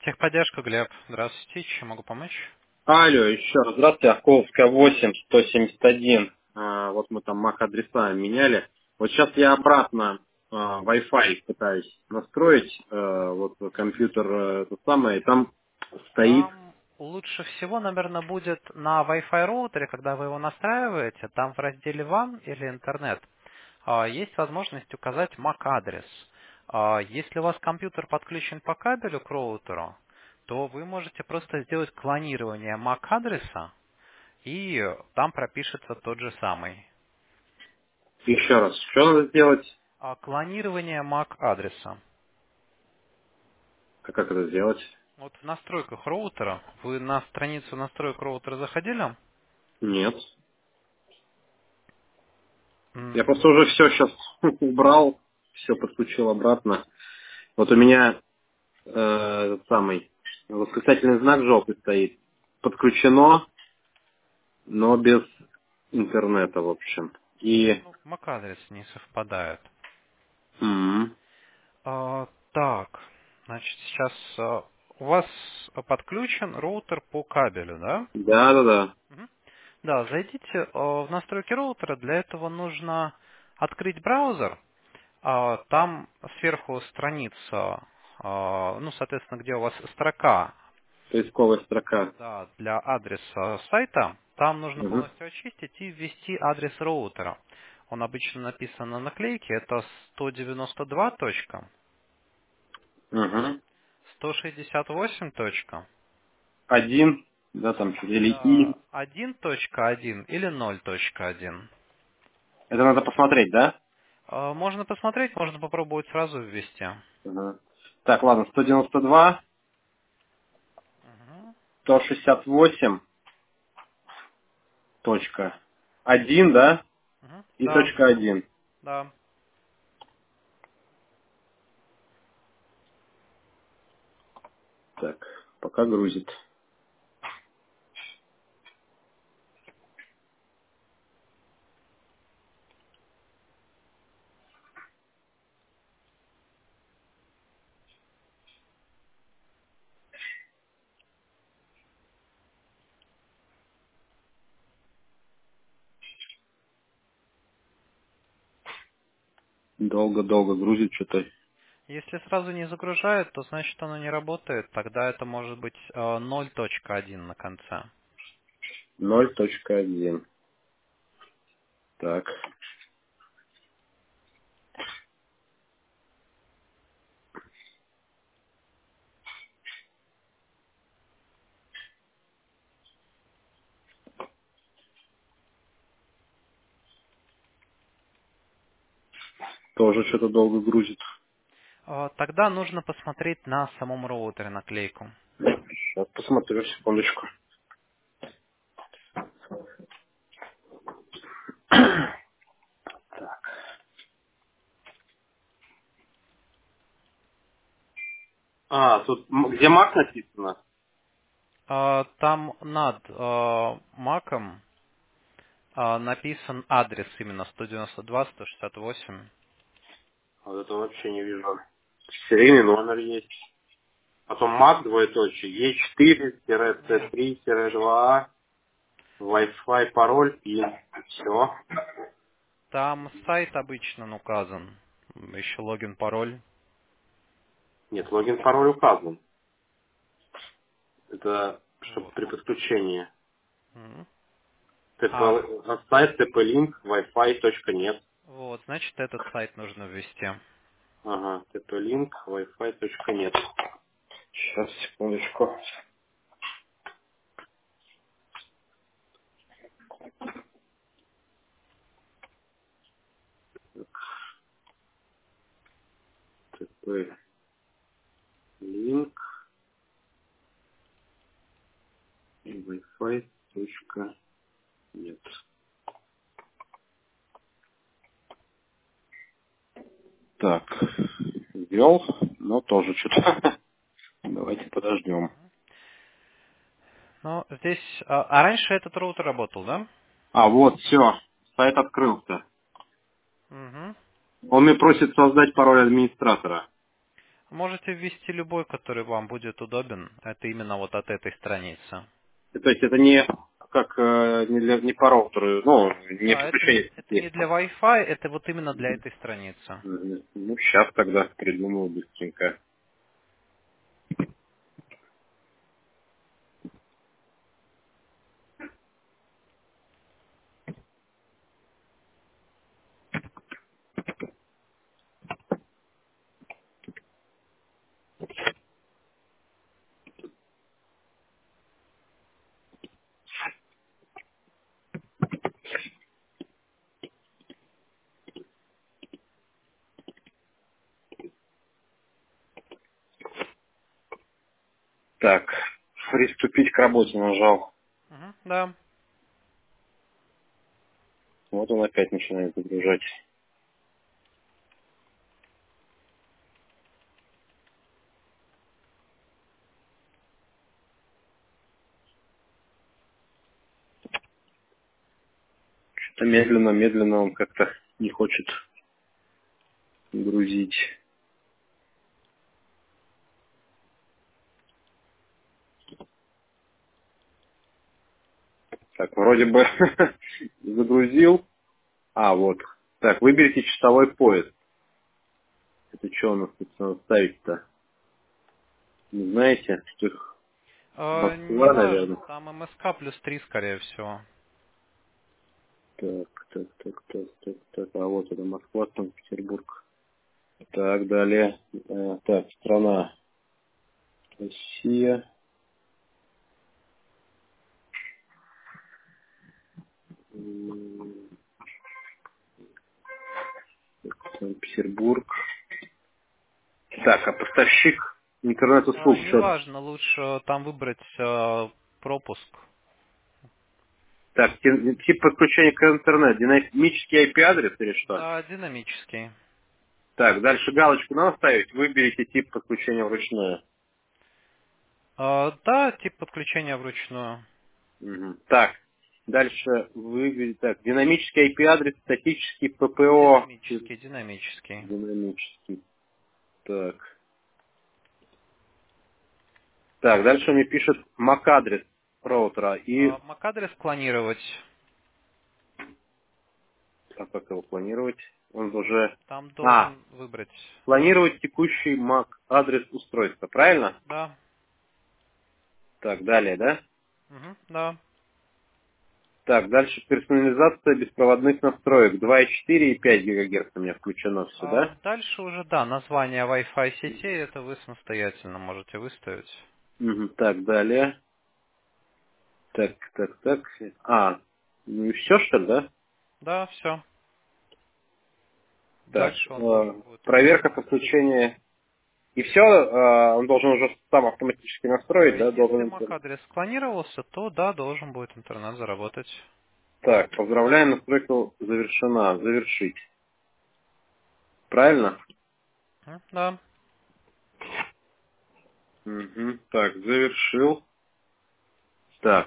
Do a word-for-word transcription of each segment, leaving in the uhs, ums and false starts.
Техподдержка, Глеб. Здравствуйте, чем могу помочь? Алло, еще раз. Здравствуйте, Ахковская восемь, сто семьдесят один. А, вот мы там мак-адреса меняли. Вот сейчас я обратно а, Wi-Fi пытаюсь настроить. а, вот компьютер э, это самое, и там стоит. Вам лучше всего, наверное, будет на Wi-Fi роутере, когда вы его настраиваете, там в разделе ван или интернет, а, есть возможность указать мак-адрес. А, Если у вас компьютер подключен по кабелю к роутеру, то вы можете просто сделать клонирование мак-адреса, и там пропишется тот же самый. Еще раз, что надо сделать? А, Клонирование мак-адреса. А как это сделать? Вот в настройках роутера, вы на страницу настроек роутера заходили? Нет. Я М, просто уже все сейчас убрал, все подключил обратно. Вот у меня э, этот самый восклицательный знак желтый стоит. Подключено, но без интернета, в общем. И Ну, мак-адрес не совпадает. м, А, так, значит, сейчас а, у вас подключен роутер по кабелю, да? да, да, да. Мгм. Да, зайдите а, в настройки роутера. Для этого нужно открыть браузер. А, там сверху страница, а, ну, соответственно, где у вас строка, Поисковая строка. да, для адреса сайта. Там нужно Угу. полностью очистить и ввести адрес роутера. Он обычно написан на наклейке. Это сто девяносто два точка Угу. сто шестьдесят восемь точка Один, да, там что, или и. да, один точка один или ноль точка один. Это надо посмотреть, да? А, Можно посмотреть, можно попробовать сразу ввести. Угу. Так, ладно, сто девяносто два, Мгм. сто шестьдесят восемь точка один, да? Мгм. И Да, точка один. да. Так, пока грузит. Долго-долго грузит что-то. Если сразу не загружает, то значит оно не работает. Тогда это может быть э, ноль точка один на конце. Ноль точка один. Так, тоже что-то долго грузит. Э, Тогда нужно посмотреть на самом роутере наклейку. Сейчас посмотрю, секундочку. А, тут м- где Мак написано? Э, Там над э, маком э, написан адрес именно сто девяносто два сто шестьдесят восемь. Вот это вообще не вижу. Серийный номер есть. Потом Мак двоеточие, е четыре цэ три два а, Wi-Fi, пароль и все. Там сайт обычно указан. Еще логин, пароль. Нет, логин, пароль указан. Это чтобы Вот. при подключении. Мгм. А, ТП, на сайт tp-link wi-fi точка нет. вот, значит, этот сайт нужно ввести. Ага, tp-link wi-fi точка нет. Сейчас, секундочку. tp-link wi-fi точка нет. Так, ввел, но тоже что-то. Давайте подождем. Ну, здесь... А, а раньше этот роутер работал, да? А, вот, все, сайт открылся. Угу. Он мне просит создать пароль администратора. Можете ввести любой, который вам будет удобен. Это именно вот от этой страницы. То есть это не как э, не, для, не по роутеру, ну, не Да, это, подключение это сети. не для Wi-Fi, это вот именно для этой страницы. Мгм. Ну, сейчас тогда придумаю быстренько. Так, приступить к работе нажал. Мгм, да. Вот он опять начинает загружать. Что-то медленно, медленно он как-то не хочет грузить. Так, вроде бы загрузил. А, вот. Так, выберите часовой пояс. Это что у нас тут надо ставить-то? Не знаете? Что их Э, Москва, неважно, наверное. там эм эс ка плюс три, скорее всего. Так, так, так, так, так, так. А вот это Москва, Санкт-Петербург. Так, далее. Э, так, страна. Россия. М, Санкт-Петербург. Так, а поставщик Э, интернет-услуг что? неважно, лучше там выбрать э, пропуск. Так, ти- тип подключения к интернету. Динамический ай пи-адрес или что? Да, динамический. Так, дальше галочку надо ставить. Выберите тип подключения вручную. Э, да, тип подключения вручную. Мгм. Так, дальше выберите. Так, динамический ай пи-адрес, статический пэ пэ о. Динамический, динамический. Динамический. Так. Так, дальше он мне пишет мак-адрес роутера. И Э, мак-адрес клонировать. а как его планировать? Он уже... Там А, должен выбрать. планировать текущий мак-адрес устройства, правильно? Да. Так, далее, да? Мгм, да. Так, дальше персонализация беспроводных настроек. два и четыре и пять гигагерц у меня включено все, А да? дальше уже, да, название Wi-Fi сетей, это вы самостоятельно можете выставить. Мгм. Так, далее. Так, так, так. А, ну и все, что ли, да? Да, все. Так, Дальше он э, должен будет проверка выставить. подключения. И все, он должен уже сам автоматически настроить, А да? если Должен... мак-адрес склонировался, то да, должен будет интернет заработать. Так, поздравляем, настройка завершена. Завершить. Правильно? М, Да. Мгм. Так, завершил. Так,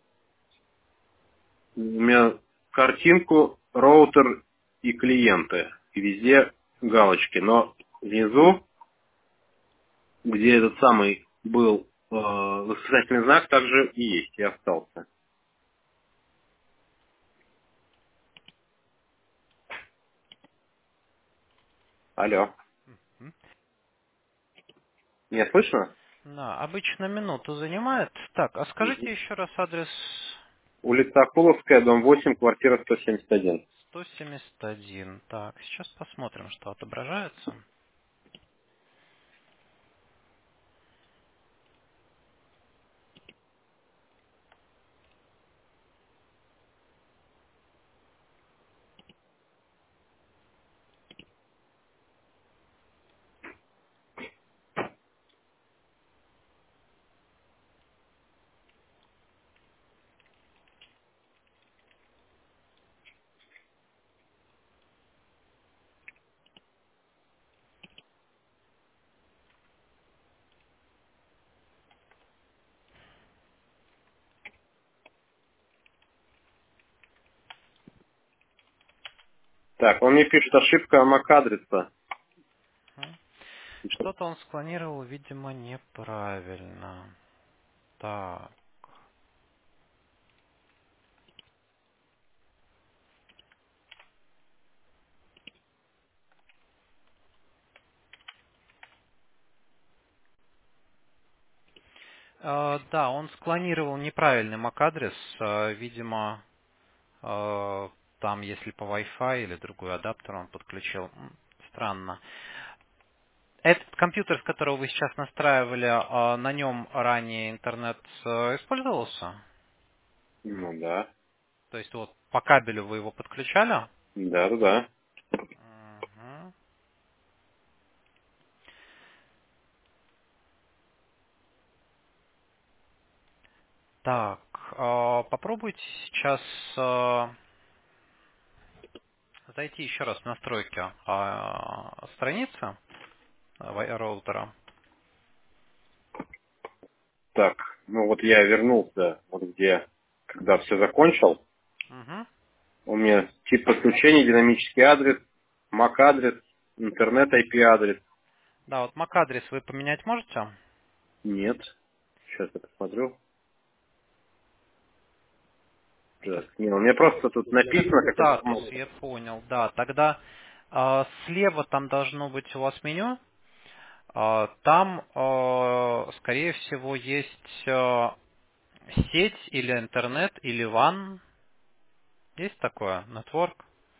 у меня картинку, роутер и клиенты. И везде галочки. Но внизу, где этот самый был э, восклицательный знак, также и есть, и остался. Алло. М. Меня слышно? Да, обычно минуту занимает. Так, а Мгм. скажите еще раз адрес Улица Акуловская, дом восемь, квартира сто семьдесят один. сто семьдесят один. Так, сейчас посмотрим, что отображается. Так, он мне пишет ошибка мак-адреса. М. Что-то он склонировал, видимо, неправильно. Так. Э, да, он склонировал неправильный MAC-адрес. Э, видимо, э, там, если по Wi-Fi или другой адаптер он подключил. М, Странно. Этот компьютер, с которого вы сейчас настраивали, э, на нем ранее интернет э, использовался? Ну да. То есть вот по кабелю вы его подключали? Да, да, да. Мгм. Так, э, попробуйте сейчас э, зайти еще раз в настройки э, страницы э, роутера. Так, ну вот я вернулся, вот где, когда все закончил. Мгм. У меня тип подключения, динамический адрес, MAC-адрес, интернет ай пи-адрес. Да, вот MAC-адрес вы поменять можете? Нет. Сейчас я посмотрю. Что Так, не, у меня просто тут написано, как статус, информация. я понял, да. Тогда э, слева там должно быть у вас меню. Э, там, э, скорее всего, есть э, сеть или интернет, или ван. Есть такое? Network?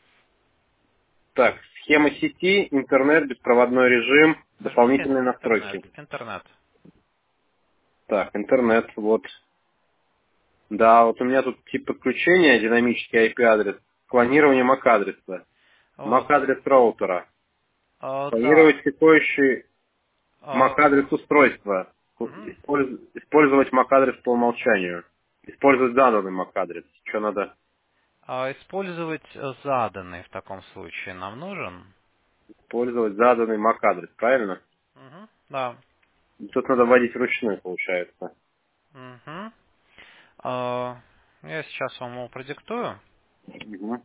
Так, схема сети, интернет, беспроводной режим, Нажмите дополнительные интернет. настройки. Интернет. Так, интернет, вот. Да, вот у меня тут тип подключения, динамический ай пи-адрес, клонирование MAC-адреса, Вот. MAC-адрес роутера, Э, да. клонировать текущий Э, MAC-адрес устройства, мгм. Использ- использовать MAC-адрес по умолчанию, использовать заданный MAC-адрес. Что надо? А использовать заданный в таком случае нам нужен? Использовать заданный MAC-адрес, правильно? Мгм. Да. Тут надо вводить вручную, получается. Мгм. А, я сейчас вам его продиктую. Угу.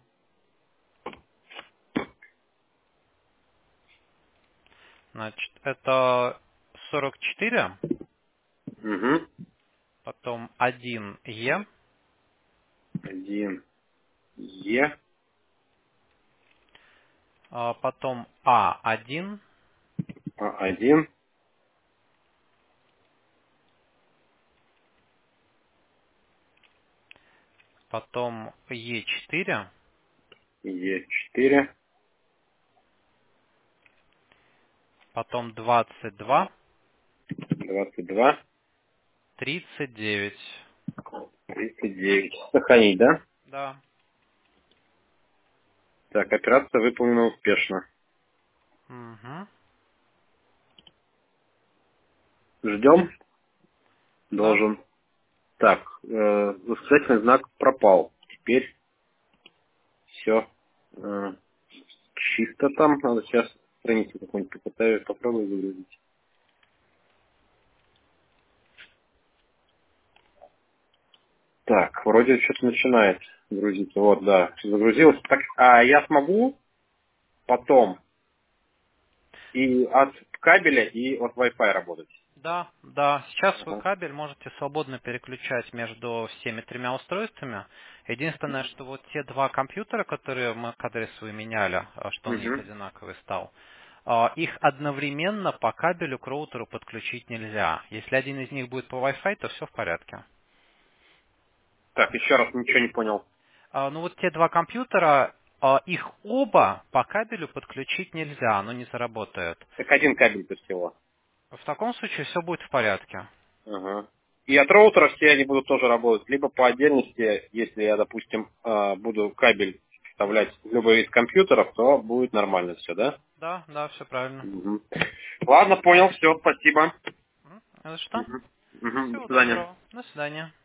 Значит, это сорок четыре, Угу. потом один Е, Один Е, а потом А один, А1, потом Е четыре, Е4, потом двадцать два, двадцать два, тридцать девять. тридцать девять. Сохранить, да? Да. Так, операция выполнена успешно. Угу. Ждем. Да. Должен. Так, э, восклицательный знак пропал. Теперь все э, чисто там. Надо сейчас страницу какую-нибудь попытаюсь, попробую загрузить. Так, вроде что-то начинает грузиться. Вот, да, загрузилось. Так, а я смогу потом и от кабеля, и от Wi-Fi работать? Да, да. Сейчас свой Ага. кабель можете свободно переключать между всеми тремя устройствами. Единственное, что вот те два компьютера, которые мы к адресу и меняли, а, что он у них Мгм. одинаковый стал, а, их одновременно по кабелю к роутеру подключить нельзя. Если один из них будет по Wi-Fi, то все в порядке. Так, еще раз ничего не понял. А, Ну вот те два компьютера, а, их оба по кабелю подключить нельзя, оно не заработает. Так один кабель-то всего. В таком случае все будет в порядке. Ага. И от роутера все они будут тоже работать. Либо по отдельности, если я, допустим, э, буду кабель вставлять в любой из компьютеров, то будет нормально все, да? Да, да, все правильно. Мгм. Ладно, понял, все, спасибо. М, не за что. Мгм. Мгм. До Всего свидания. доброго. До свидания.